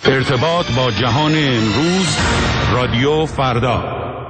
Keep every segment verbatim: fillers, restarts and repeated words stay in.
ارتباط با جهان امروز، رادیو فردا.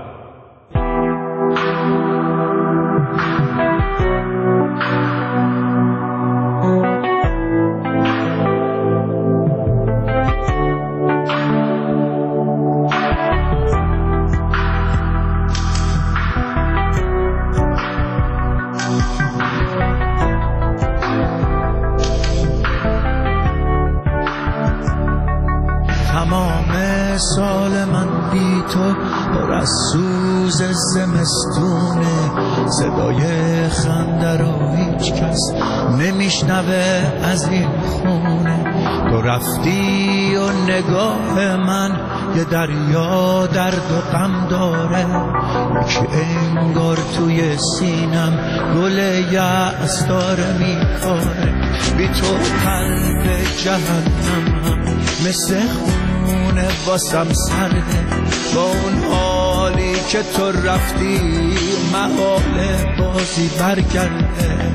سال من بی تو پر از سوز زمستونه، صدای خنده را هیچ کس نمیشنوه از این خونه. تو رفتی و نگاه من یه دریا درد و غم داره، یکی انگار توی سینم گل یأس داره میکاره. بی تو قلب جهنمم مثل خونه واسم سرده، با اون حالی که تو رفتی محاله بازی برگرده.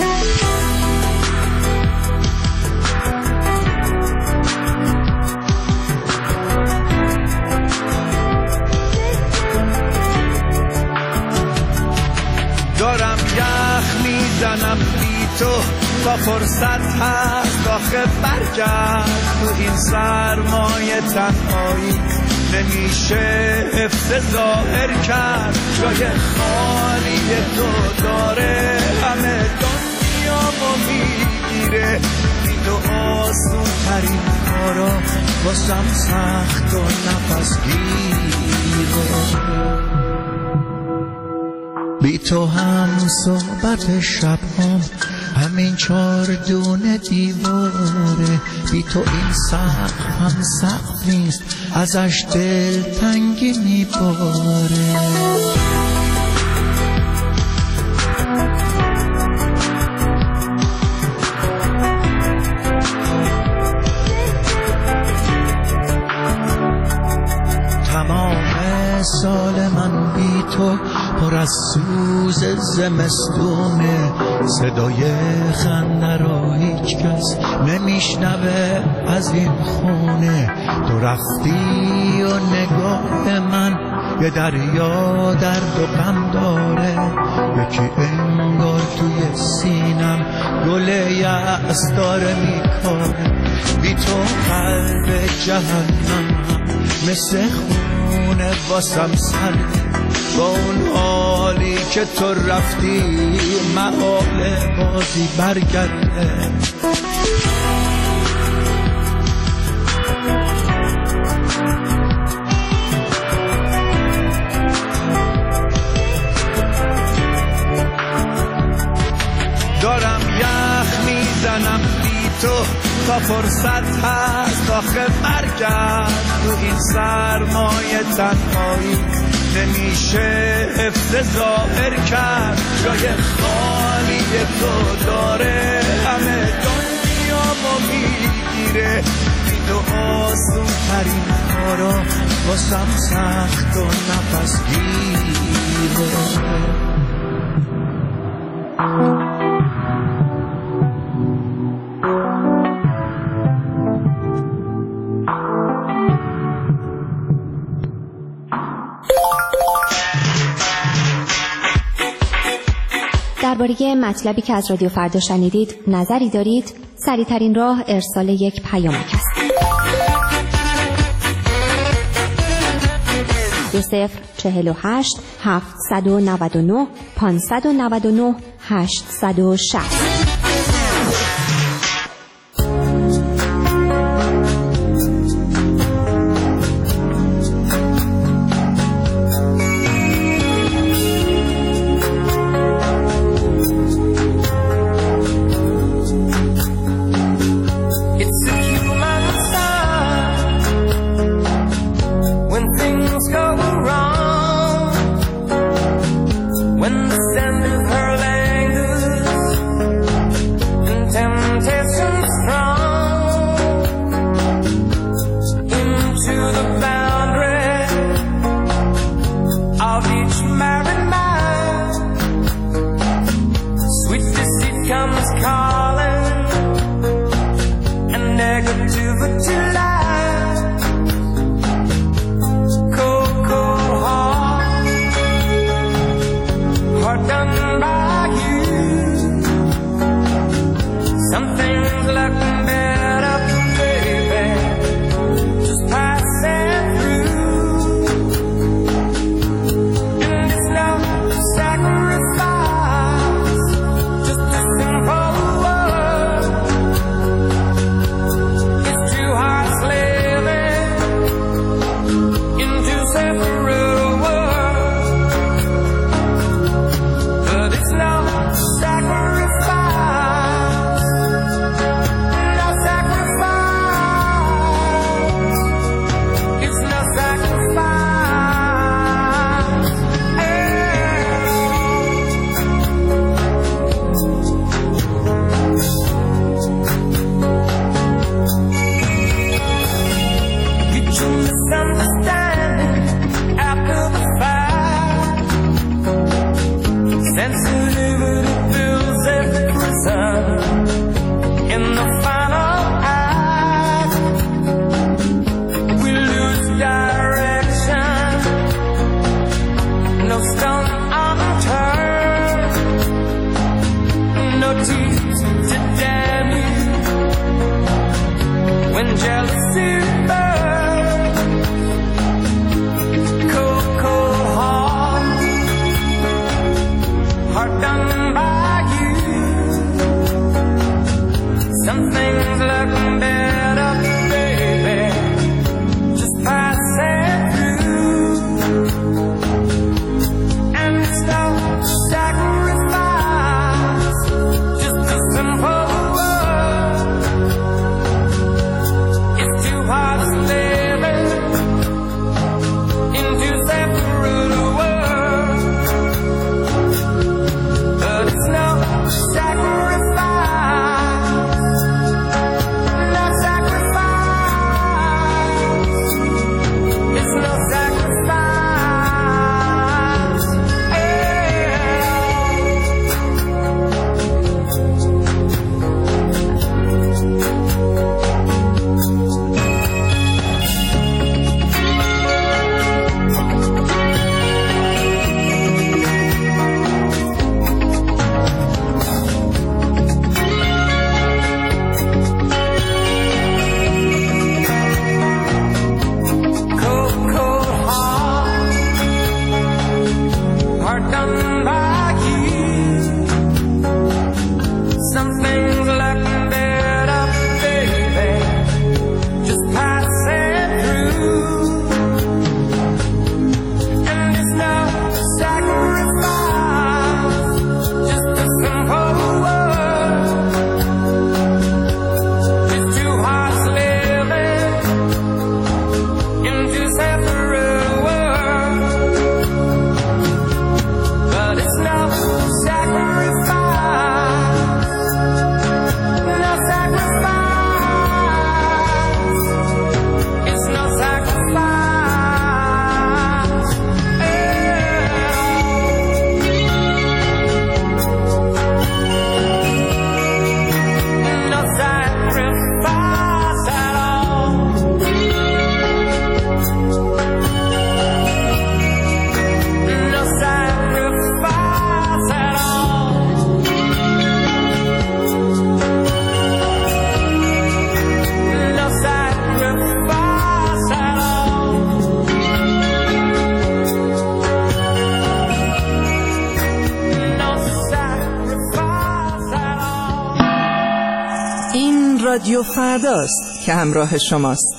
دارم یخ میزنم بی تو تا فرصت هست آخه برگرد. تو این سرمایه تنهایی نمیشه حفظ ظاهر کرد. جای خالی تو داره همه دنیامو میگیره. بی تو آسون ترین کارا واسم سخت و نفس گیره. بی تو هم صحبت شب هم همین چار دونه دیواره. بی تو این سقف هم سقف نیست، ازش دل تنگی میباره. تمام سال من بی تو پر از سوز زمستونه، صدای خنده را هیچ کس نمیشنوه از این خونه. تو رفتی و نگاه من یه دریا درد و غم داره، یکی انگار توی سینم گل یأس داره میکاره. بی تو قلب جهنمم مثل خونه واسم سرده، با اون حالی که تو رفتی محاله بازی برگرده. دارم یخ میزنم بی تو تا فرصت هست آخه برگرد. تو این سرمایه تنهایی نمیشه حفظ ظاهر کرد. جای خالی تو داره همه دنیامو میگیره. بی تو آسون ترین کارا واسم سخت و نفس گیره. درباره مطلبی که از رادیو فردا شنیدید نظری دارید؟ سریع‌ترین راه ارسال یک پیامک است. دو صفر چهل و هشت هفتصد و نود و نه پانصد و نود و نه هشتصد و شصت. Calling and negativity lies. رادیو فرداست که همراه شماست.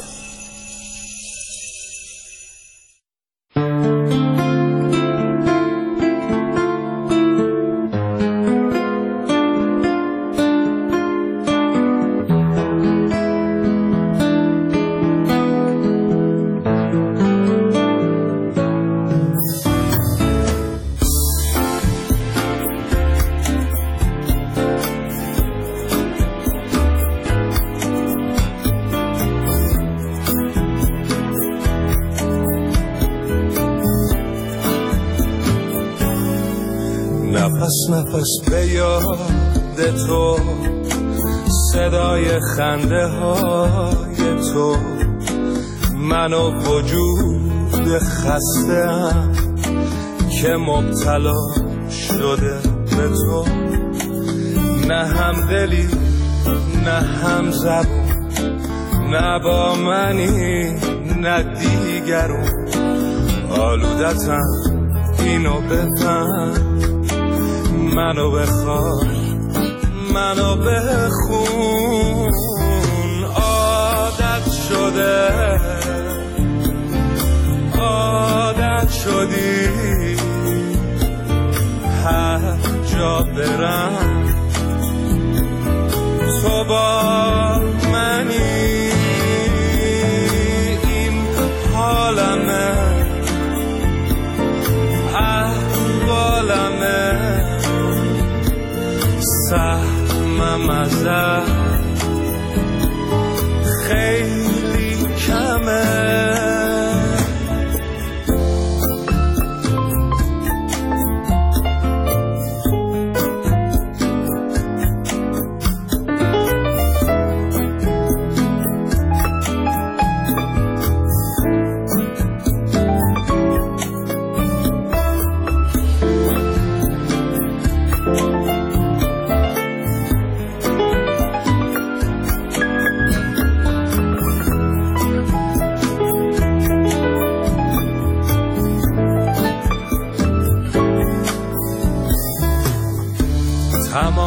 نفس نفس به یاد تو، صدای خنده های تو، من و وجود خسته‌ام که مبتلا شده به تو. نه هم دلی نه هم زبون، نه با منی نه دیگرون. آلودتم اینو بفهم، منو بخواه منو بخون. عادت شده عادت شدی هر جا برم تو با منی. این حالمه احوالمه، سهمم ازت خیلی کمه.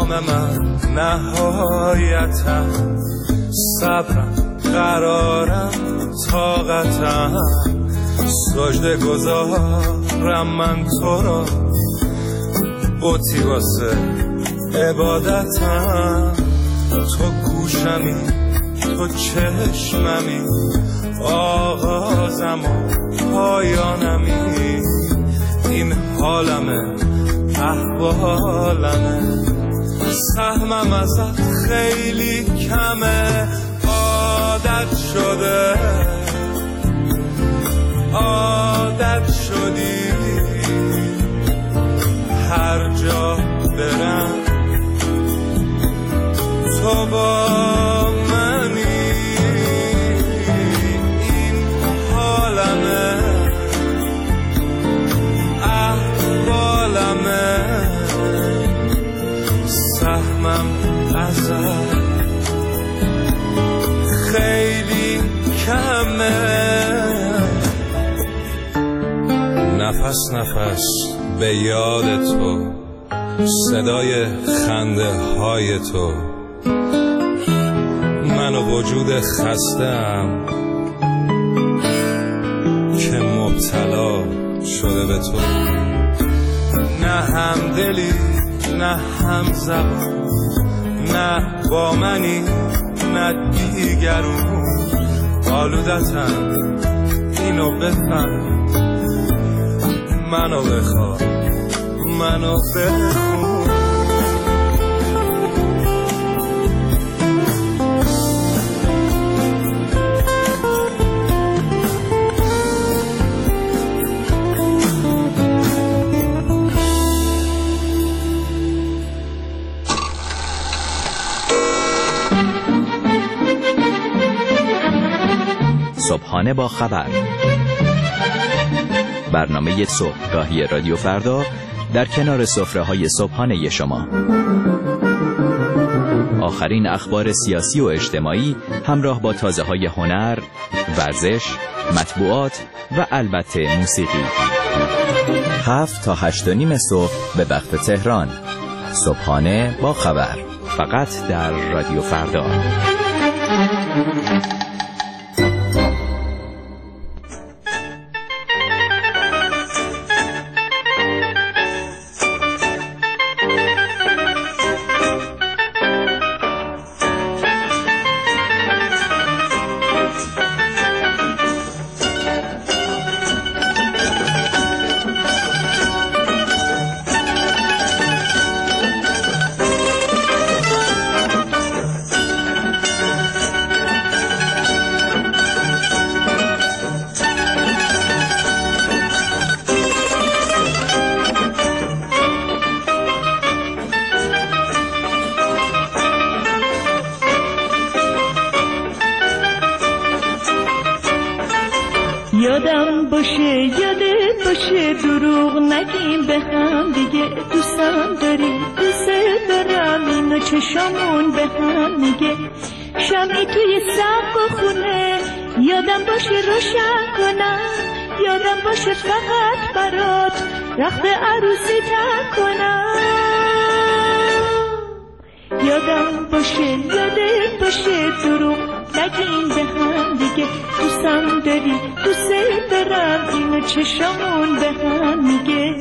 نام من نهایتم، صبرم قرارم طاقتم، سجده گذارم من تو را، بوتی واسه عبادتم. تو گوشمی تو چشممی، آغازم و پایانمی، این حالمه احوالمه، سهمم ازت خیلی کمه، عادت شده عادت شدی، هر جا برم تو با منی، این حالمه احوالمه، سهمم ازت خیلی کمه. نفس نفس به یاد تو، صدای خنده های تو، من و وجود خسته‌ام که مبتلا شده به تو. نه همدلی نه هم زبان، نه با منی نه دیگرون، آلودتم اینو بفهم، منو بخواه منو بخون. صبحانه با خبر، برنامه صبحگاهی رادیو فردا در کنار سفره‌های صبحانه شما. آخرین اخبار سیاسی و اجتماعی همراه با تازه‌های هنر، ورزش، مطبوعات و البته موسیقی. هفت تا هشت و نیم صبح به وقت تهران. صبحانه با خبر، فقط در رادیو فردا. یادم باشه یادت باشه دروغ نگیم به هم دیگه، دوستم داری دوست دارم، اینو چشامون به هم میگه، شمعی توی سقف و خونه یادم باشه روشن کنم، یادم باشه فقط برات رخت عروسی تن کنم، یادم باشه یادت باشه دروغ نگیم به هم دیگه، دوستم داری دوست دارم، اینو چشامون به هم میگه.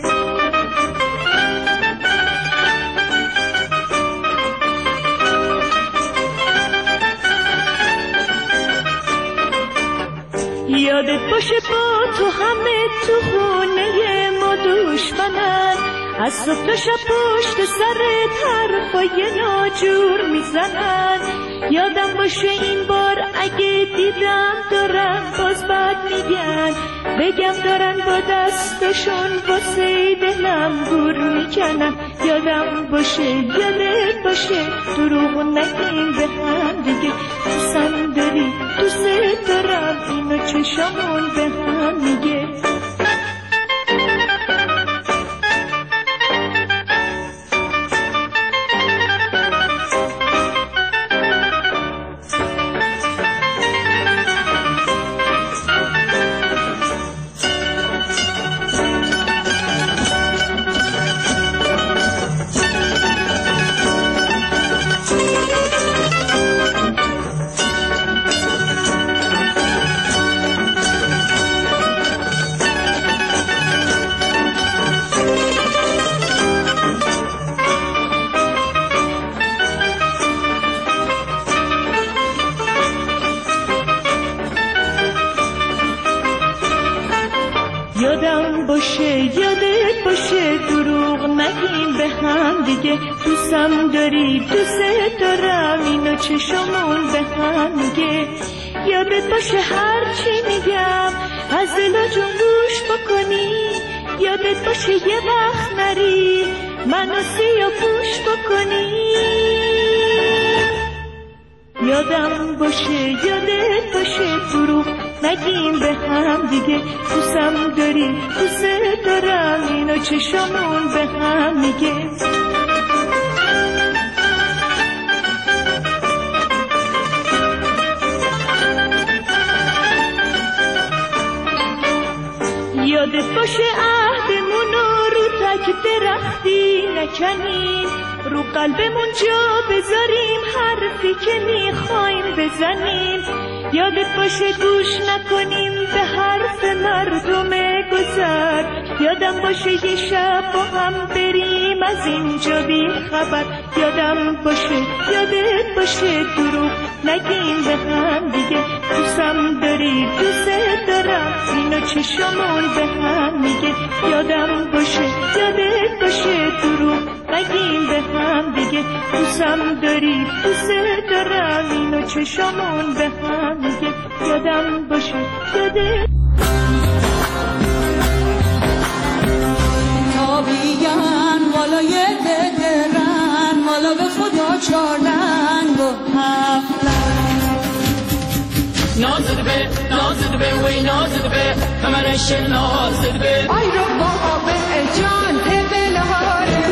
یادت باشه با تو همه تو خونه ما دشمنن، از صبح تا شب پشت سرت حرفای ناجور میزنن، یادم باشه این بار اگه دیدم دارن باز بد میگن، بگم دارن با دستشون واسه دلم گور میکنن، یادم باشه یادت باشه دروغ نگیم به هم دیگه، دوستم داری دوست دارم، اینو چشامون به هم میگه. باشه یادت باشه دروغ نگیم به هم دیگه دوستم داری دوست دارم اینو چشمون به هم میگه یادت باشه هر چی میگم از دل جون گوش بکنی یادت باشه یه وقت نری منو سیاه پوش بکنی یادم باشه یادت باشه دروغ نگیم به هم دیگه دوستم داری دوست دارم اینو چشمون به هم میگه یادت باشه عهدمونو رو تک درختی نکنیم رو قلبمون جا بذاریم حرفی که میخوایم بزنیم یادت باشه گوش نکنیم به حرف مردم گذر یادم باشه یه شب با هم بریم از اینجا بی خبر یادم باشه یادت باشه دروغ نگیم به هم دیگه دوستم داری دوست دارم اینو چشمون به هم میگه یادم باشه یادت باشه دروغ نگیم به هم دیگه دوستم داری دوست دارم اینو چشمون به هم میگه یادم باشه یادت تابیان والای ددرن والا به خدا چارنگ و هفتن نازد به نازد به وی نازد به کمرش نازد به آی رو بابا به جان دلهاره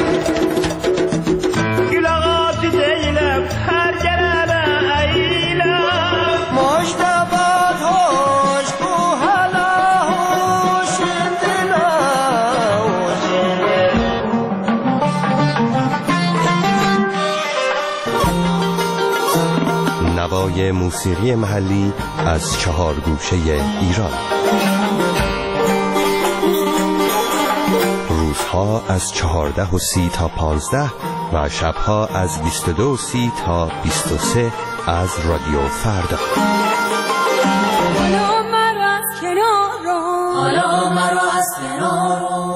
گلاغات دیلم هر جرابه ایلم مشتبات هوش کو حالا هوش دلا نوای موسیقی محلی از چهار گوشه ایران روزها از چهارده و سی تا پانزده و شبها از بیست و دو و سی تا بیست و سه از رادیو فردا حالا مرا از کنار رو حالا مرا از کنار رو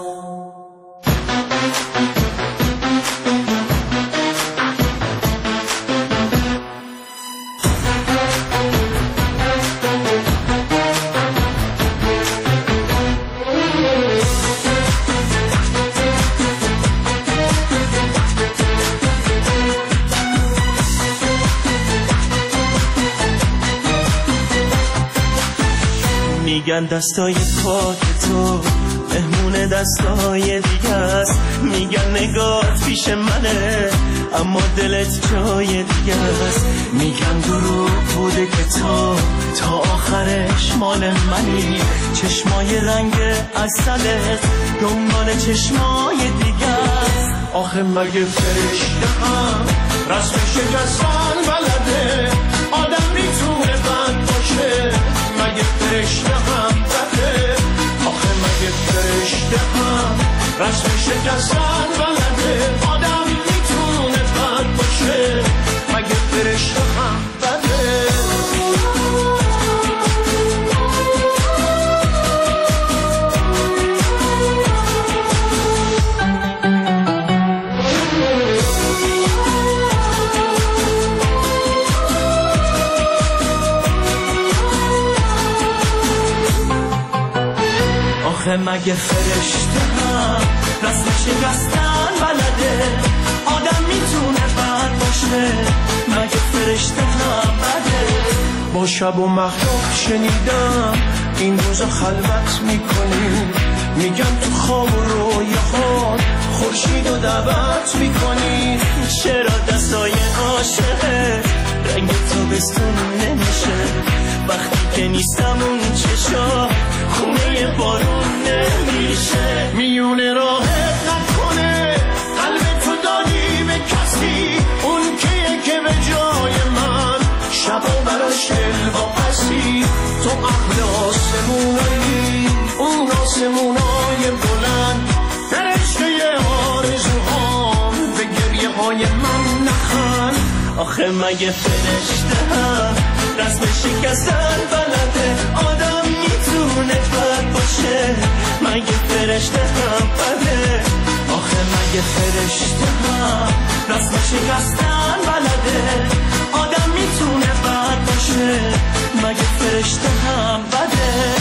میگن دستای پاک تو مهمون دستای دیگه است میگن نگاه پیش منه اما دلت جای دیگه است میگن دروغ بوده که تو تا آخرش مال منی چشمای رنگ عسلت دنبال چشمای دیگه است آخه مگه فرشته هم رسم شکستن بلده آدم میتونه بند باشه مگه فرشته هم بده آخه مگه فرشته هم رسم شکستن بلده آدم میتونه بد باشه مگه فرشته هم بده آخه مگه فرشته هم رسم شکستن بلده آدم میتونه بد باشه مگه فرشته هم بده با شب و مهتاب شنیدم این روزا خلوت میکنی میگن تو خواب و رویاهات خورشید و دعوت میکنی چرا دستای عاشقه رنگ تابستون نمیشه وقتی که نیستم اون چشا خونه بارون نمیشه میونه راهت نکنه قلب تو دادی به کسی اون کیه که به جای من شبا براش دل واپسی تو اهل آسمونایی اون آسمونای بلند فرشته آرزوهام به گریه های من نخند آخه مگه فرشته هم رسم شکستن بلده آدم میتونه بد باشه مگه مگه فرشته هم رسم شکستن بلده؟ آدم میتونه بد باشه مگه فرشته هم بده؟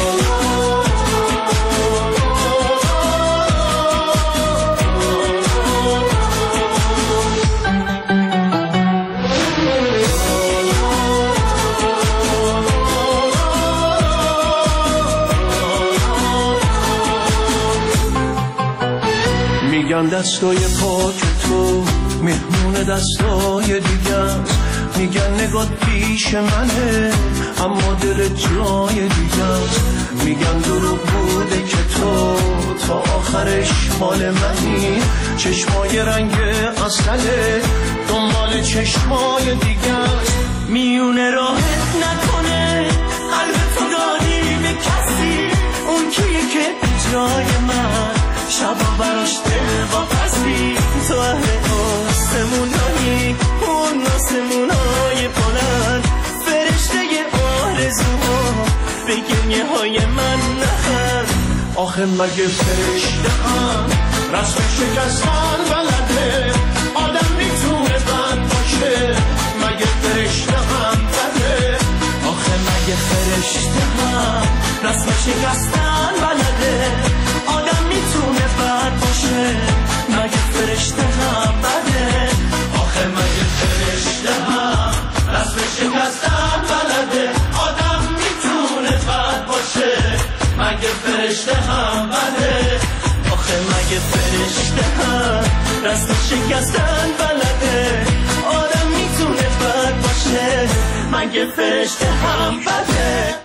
میگن دستای پاک تو مهمون دستای دیگر، میگن نگات پیش منه اما دل جای دیگر، میگن دروغ بوده که تو تا آخرش مال منی، چشمای رنگ اصله دنبال چشمای دیگر. میونه راحت نکنه قلب تو دادی به کسی، اون کیه که جای من شبا براش دل واپسی، تو اهل آسمونایی اون آسمونای بلند، فرشته آرزوها به گریه های من نخند. آخه مگه فرشته هم رسم شکستن بلده؟ آدم میتونه بد باشه مگه فرشته هم بده؟ آخه مگه فرشته هم رسم شکستن بلده؟ آدم میتونه بد باشه مگه فرشته هم بده؟ آخه مگه فرشته هم رسم شکستن بلده؟ آدم میتونه بد باشه مگه فرشته هم بده؟ آخه مگه فرشته هم رسم شکستن بلده؟ آدم میتونه بد باشه مگه فرشته هم بده؟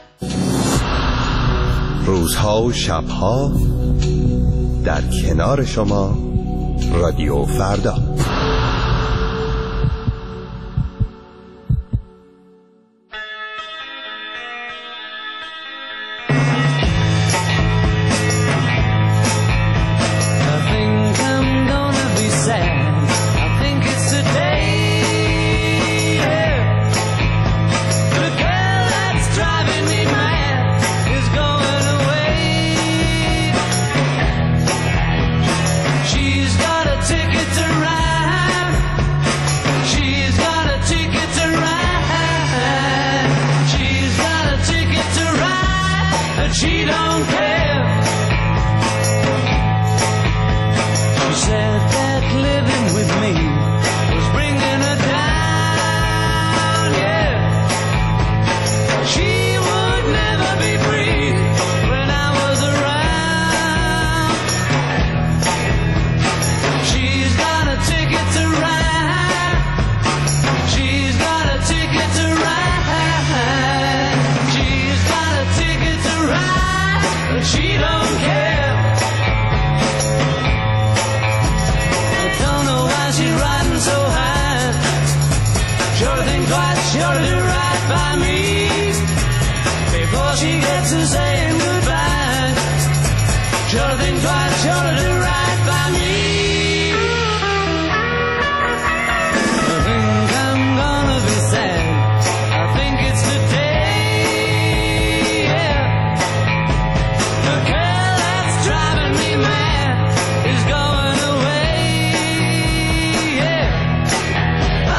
روزها و شبها در کنار شما رادیو فردا.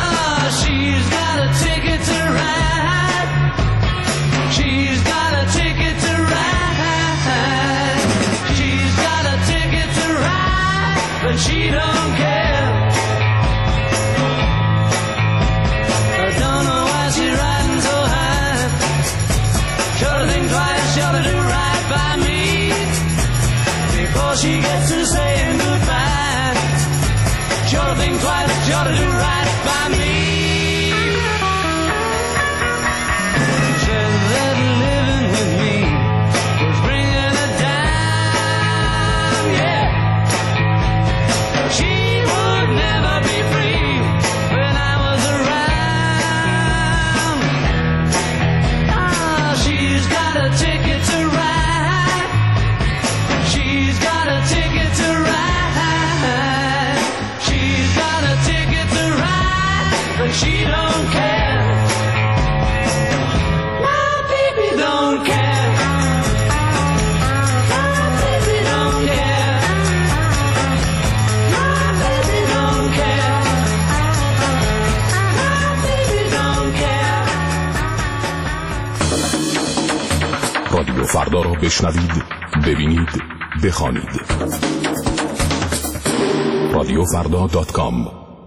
She's got a ticket to ride. She's got a ticket رادیو فردا را بشنوید، ببینید، بخوانید. رادیو فردا دات کام.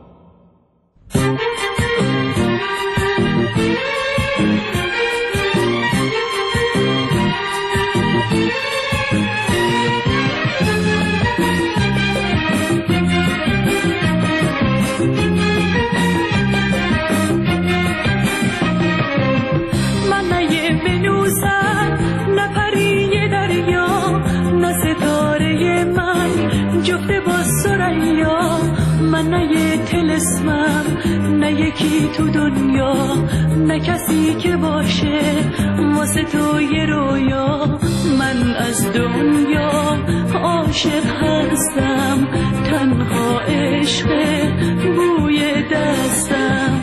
من نه یه تلسمم، نه یکی تو دنیا، نه کسی که باشه واسه تو یه رویا. من از دنیا عاشق هستم، تنها عشق بوی دستم.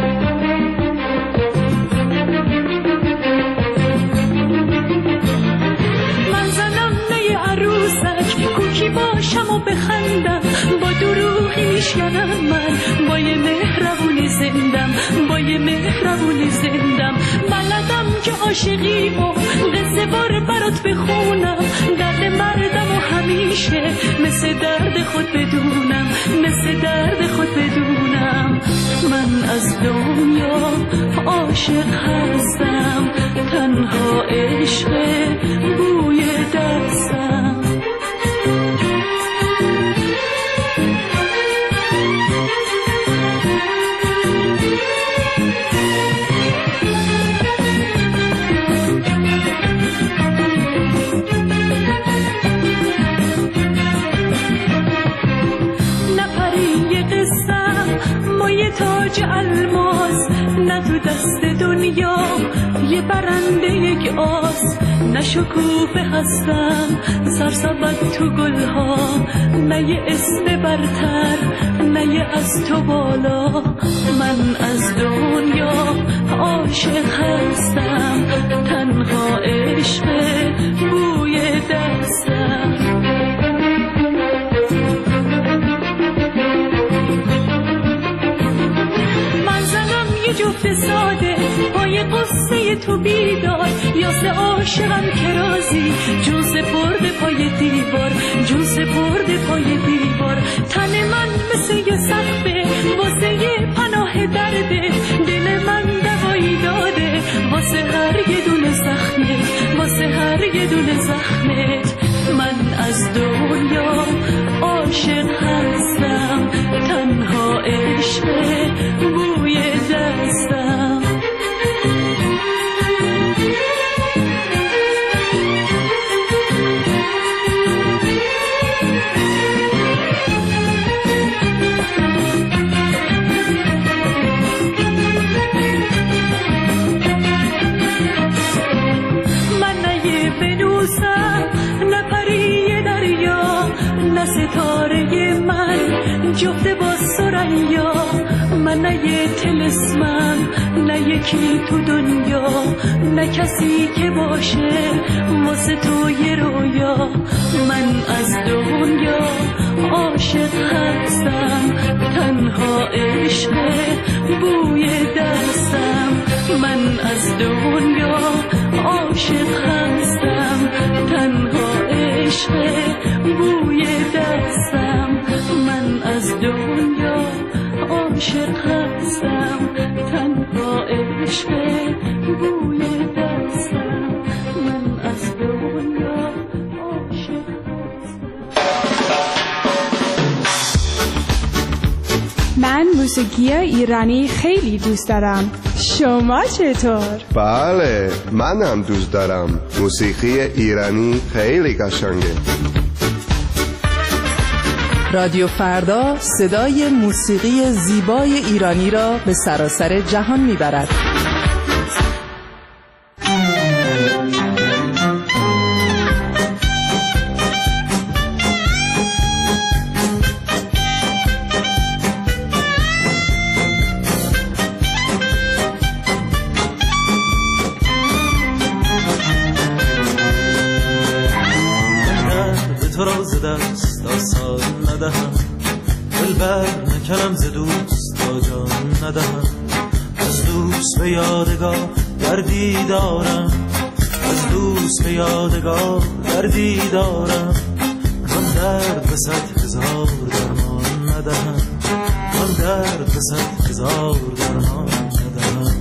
من زنم نه یه عروسک، کوکی باشم و بخندم، با دروغی میشکنم. من با یه مهربونی زندم، با یه مهربونی زندم. بلدم که عاشقی و قصه بار برات بخونم، درد مردم و همیشه مثل درد خود بدونم، مثل درد خود بدونم. من از دنیا عاشق هستم، تنها عشق بوی دستم. تاج الماس نه تو دست دنیا، یه برنده یک آس. نه شکوفه هستم سرسبد تو گلها، نه یه اسم برتر، نه یه از تو بالا. من از دنیا عاشق هستم، تنها عشق بوی دستم. جفت ساده پای قصه تو بیدار، یاسه عاشقم که رازی جون سپرده پای دیوار، جون سپرده پای دیوار. تن من مثل یه سقفه واسه یه پناه درده، دل من دوایی داده واسه هر یه دونه زخمت، واسه هر یه دونه زخمت. من از دنیا عاشق هستم، تنها عشق بوی دستم. من نه یه بنوسم، نه پری دریا، نه ستاره من جفت با سریا. من نه یه تلسمم، نه یکی تو دنیا، نه کسی که باشه واسه تو یه رویا. من از دنیا عاشق هستم، تنها عشق بوی دستم. من از دنیا عاشق هستم، تنها عشق بوی دستم. من از دنیا عاشق هستم، تنها عشق بوی دستم. من از دنیا عاشق هستم. من موسیقی ایرانی خیلی دوست دارم. شما چطور؟ بله، منم دوست دارم. موسیقی ایرانی خیلی قشنگه. رادیو فردا صدای موسیقی زیبای ایرانی را به سراسر جهان میبرد. تو را ز دست آسان ندهم، دل بر نکنم ز دوست تا جان ندهم. از دوست به یادگار گردی دارم، از دوست به یادگار دردی دارم، من درد به صد هزار درمان ندهم، من درد به صد هزار درمان ندهم.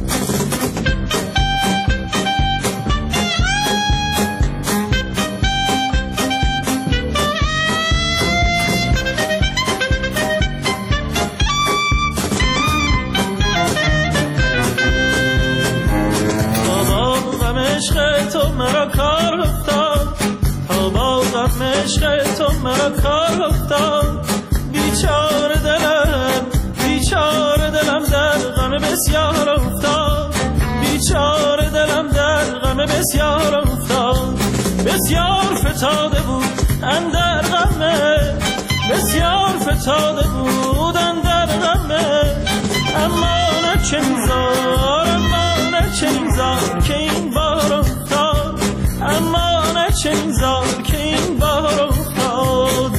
عشق تو مرا کار افتاد، تا با غم عشق تو مرا کار افتاد. بیچاره دلم بیچاره دلم در غم بسیار افتاد، بیچاره دلم در غم بسیار افتاد. بسیار فتاده بود اندر غمه، بسیار فتاده بود اندر غمه. اما نه چه میزار اما نه چه میزار که این بار افتاد، اما نه چه میزار که این بار افتاد.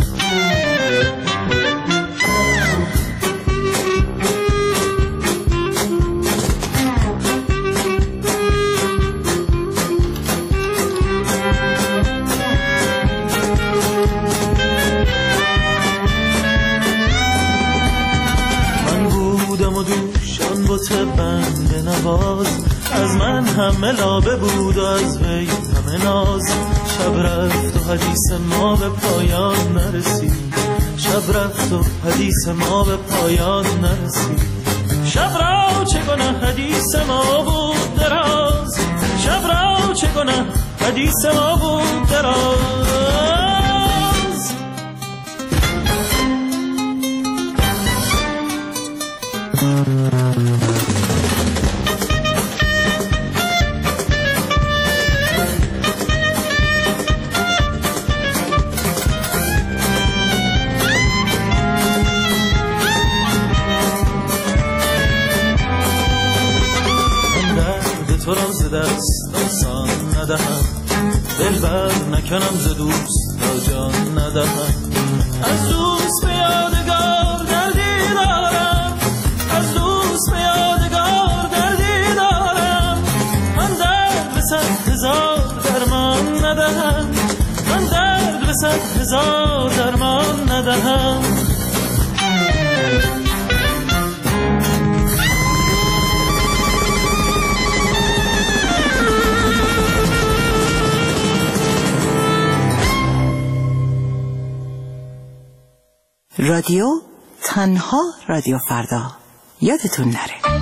من بودم و دوشان بوت بند نواز، از من همه لابه بود و از وی همه ناز. شب رفت و حدیث ما به پایان نرسید، شب رفت و حدیث ما به پایان نرسید. شب را چه گناه حدیث ما بود دراز، شب را چه گناه حدیث ما بود دراز. تو را ز دست آسان ندهم، دل بر نکنم ز دوست تا جان ندهم. از دوست به یادگار دردی دارم، از دوست به یادگار دردی دارم. من درد به صد هزار درمان ندهم، من درد به صد هزار درمان ندهم. رادیو تنها رادیو فردا، یادتون نره.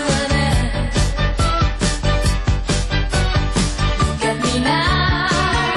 Now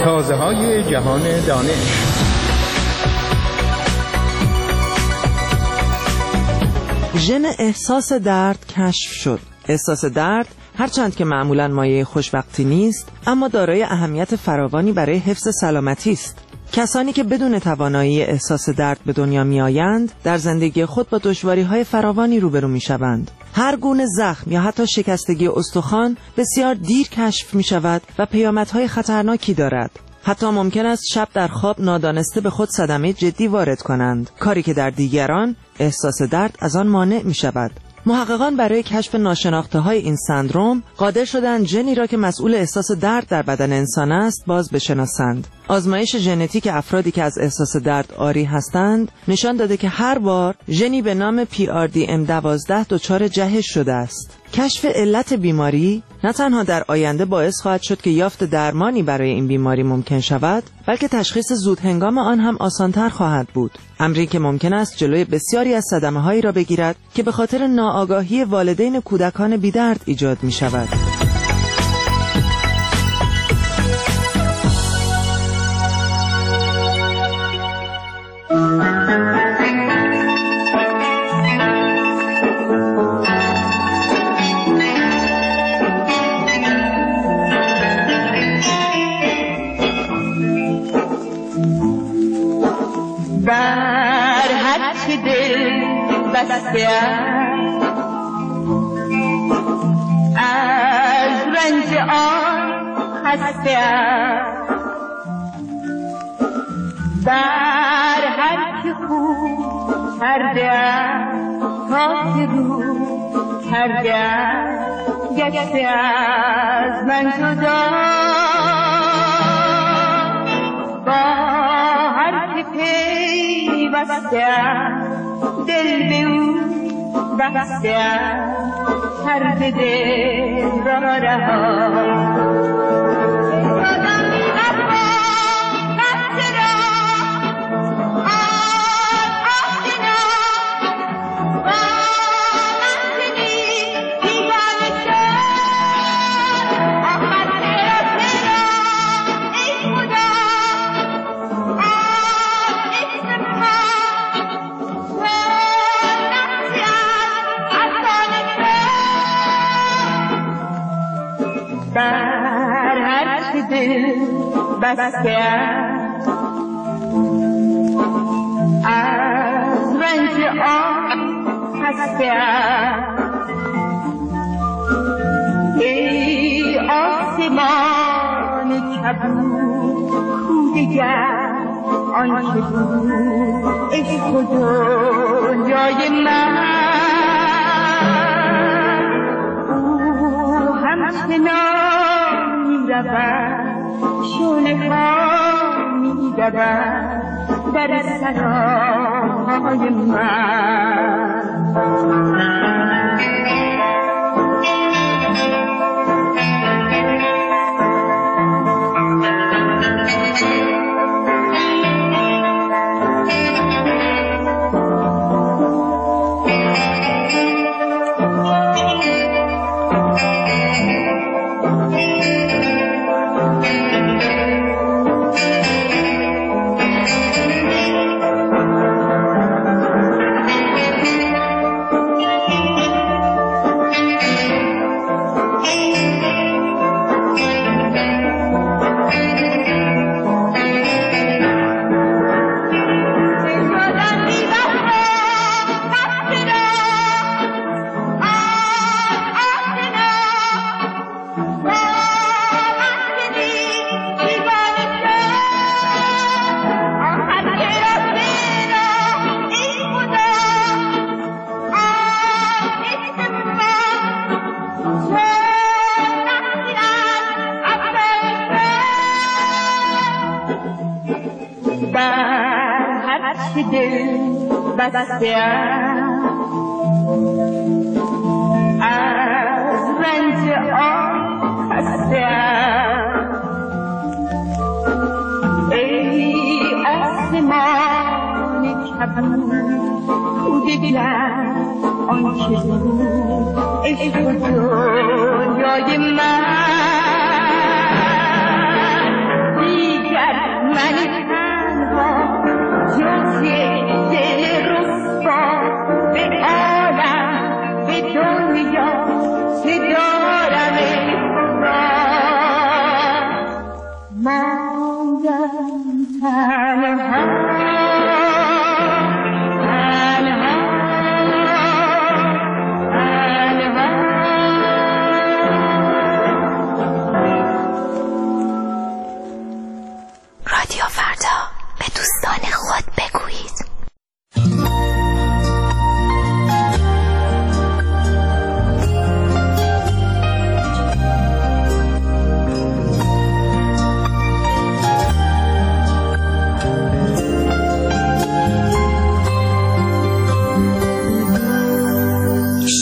تازه های جهان دانش. ژن احساس درد کشف شد. احساس درد هرچند که معمولاً مایه خوشبختی نیست، اما دارای اهمیت فراوانی برای حفظ سلامتی است. کسانی که بدون توانایی احساس درد به دنیا می آیند، در زندگی خود با دشواری‌های فراوانی روبرو می شوند. هر گونه زخم یا حتی شکستگی استخوان بسیار دیر کشف می شود و پیامدهای خطرناکی دارد. حتی ممکن است شب در خواب نادانسته به خود صدمه جدی وارد کنند، کاری که در دیگران احساس درد از آن مانع می شود. محققان برای کشف ناشناخته های این سندروم قادر شدند ژنی را که مسئول احساس درد در بدن انسان است باز بشناسند. آزمایش ژنتیک افرادی که از احساس درد عاری هستند نشان داده که هر بار ژنی به نام پی آر دی ام دوازده دچار جهش شده است. کشف علت بیماری نه تنها در آینده باعث خواهد شد که یافت درمانی برای این بیماری ممکن شود، بلکه تشخیص زود هنگام آن هم آسانتر خواهد بود. امری که ممکن است جلوی بسیاری از صدمه‌هایی را بگیرد که به خاطر ناآگاهی والدین کودکان بی‌درد ایجاد می شود. بر هر چه دل بسته از رنج آن خسته بر هر چه خوب کرده تا که رو کرده گشته از من جدا با هر که پیوسته دل به او بسته هر به دل را رها بر هر چه دل بسته از رنج آن خسته ای آسمان کبود کو دگر آنچه بود عشق و دنیای من او همچنان می رود شعله ها می دود در سراهای من بسته از رنج آن خسته ای آسمان کبود کو دگر آنچه بود عشق و دنیای من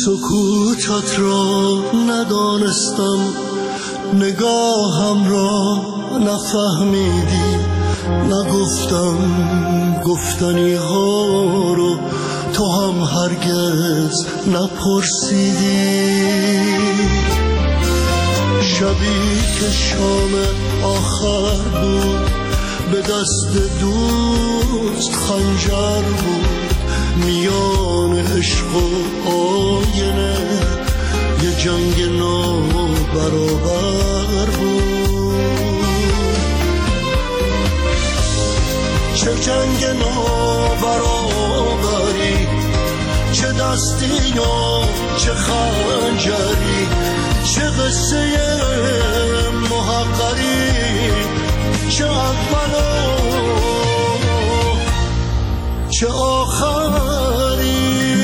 سکوتت را ندانستم، نگاهم را نفهمیدی، نگفتم گفتنی ها رو تو هم هرگز نپرسیدی. شبی که شام آخر بود به دست دوست خنجر بود، میان عشق و آینه یه جنگ نابرابر بود. چه جنگ نابرابری، چه دستی و چه خنجری، چه قصه محقری، چه اول و چه آخری.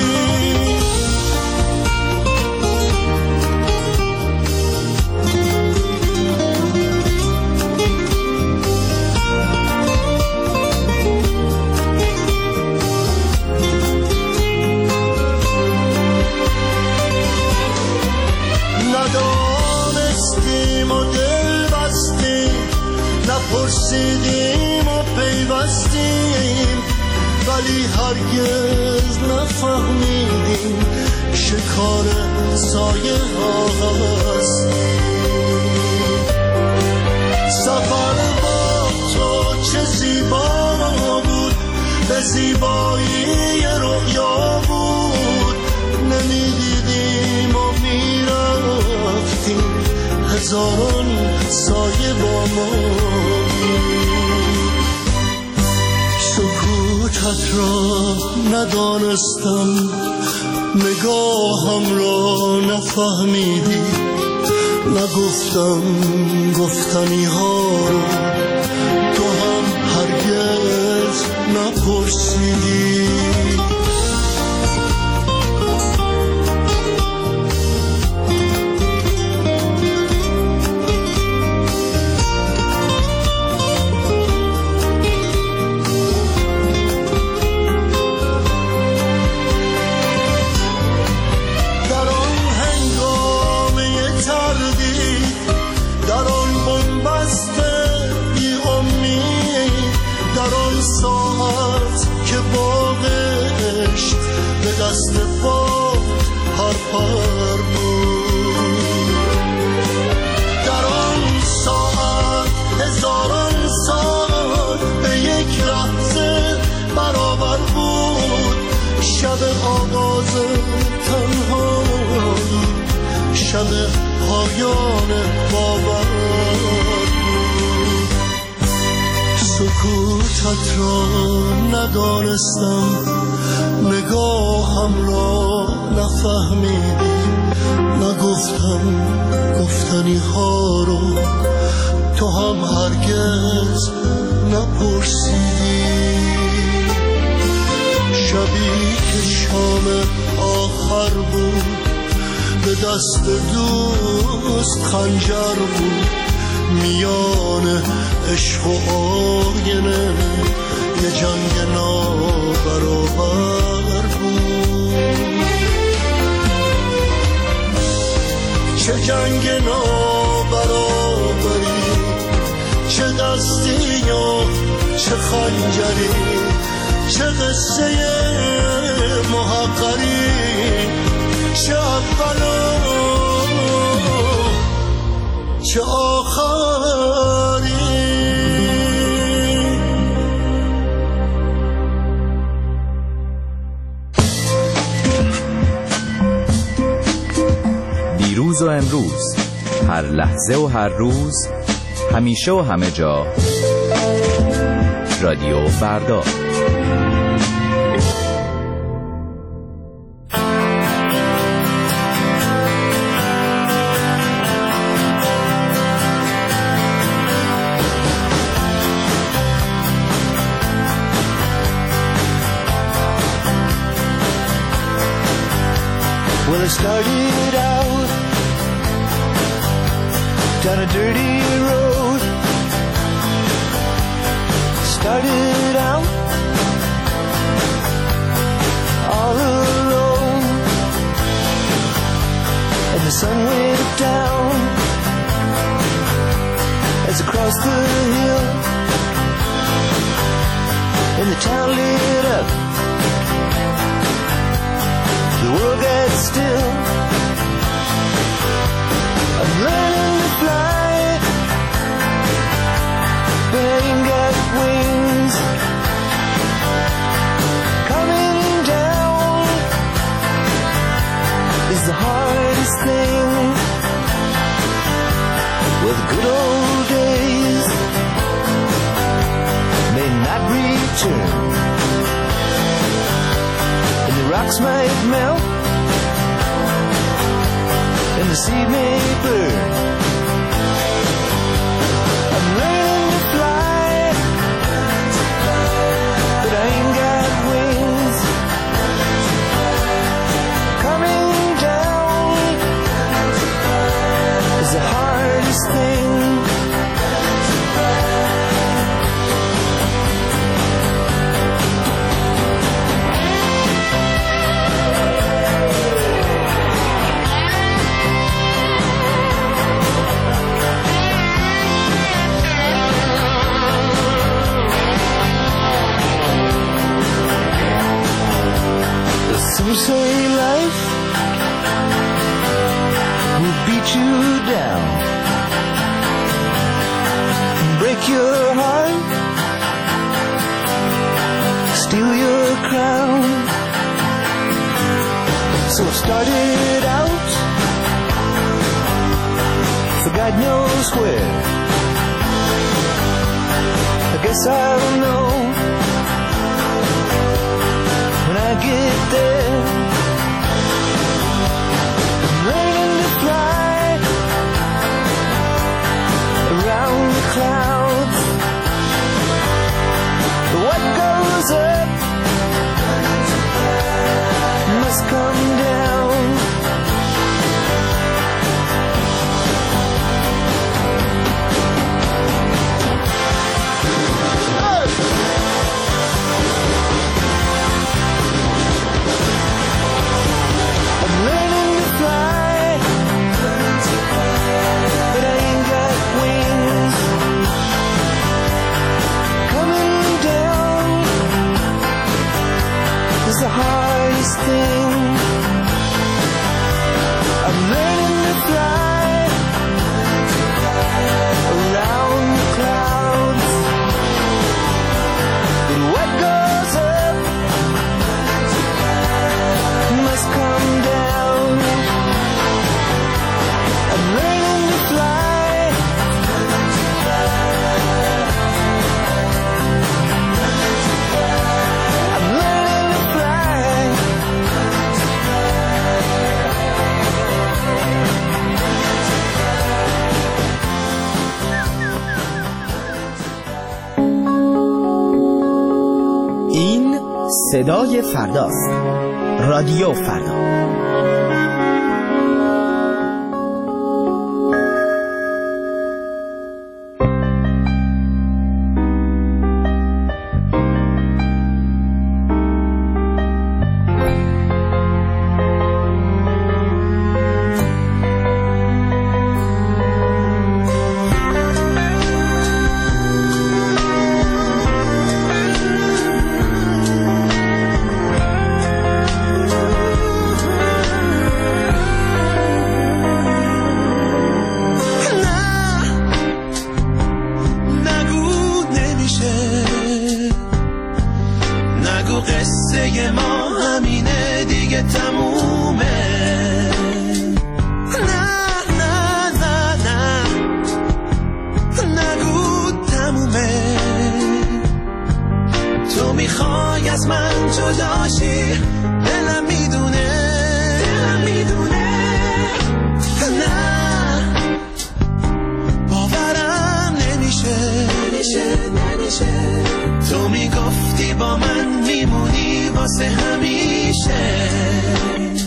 ندانستیم و دل بستیم، نپرسیدیم و پیوستیم، ولی هرگز نفهمیدیم شکار سایه هاست. سفر با تو چه زیبا بود، به زیبایی رؤیا بود، نمیدیدیم و میرفتیم، هزاران سایه با ما. سکوتت را ندانستم، نگاهم را نفهمیدی، نگفتم گفتنی ها رو تو هم هرگز نپرسیدی. دست پا هر پر بود، در آن ساعت هزاران سال به یک لحظه برابر بود. شب آغاز تنهایی، شب پایان باور بود. سکوتت را ندانستم، نگاهم را نفهمیدی، نگفتم گفتنی ها رو تو هم هرگز نپرسیدی. شبی که شام آخر بود به دست دوست خنجر بود، میان عشق و آینه یه جنگ نابرابر بود. چه جنگ نابرابری، چه دستی و چه خنجری، چه قصه محقری، چه اول و چه آخری. دیروز و امروز، هر لحظه و هر روز، همیشه و همه جا، رادیو فردا. Well, it started out down a dirty road. Started out all alone. sun went down as across the hill, and the town lit up. The world got still. I'm learning to fly, but I ain't got wings. Coming down is the hardest thing. Well, the good old days may not return, and the rocks might melt, and the sea may burn. I'm learning to fly, but I ain't got wings. Coming down is the hardest thing. Some say life will beat you down, break your heart, steal your crown. So I started out for God knows where. I guess I'll know when I get there. I'm learning to fly around the clouds. What goes up must come down. The hardest thing. I'm learning to fly around the clouds, but what goes up must come down. I'm learning to fly. I'm learning to fly. این صدای فرداست. رادیو فردا. تو میگفتی با من میمونی واسه همیشه.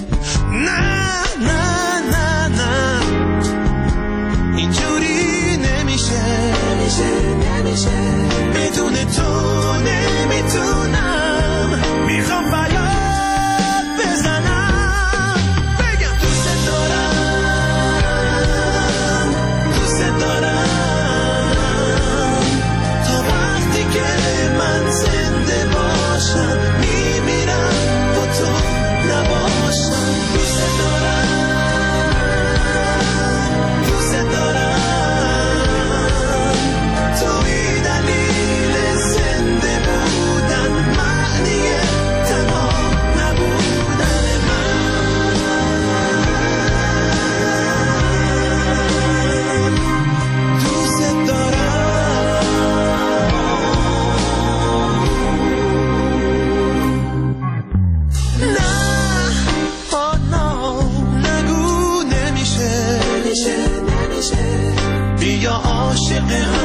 عاشق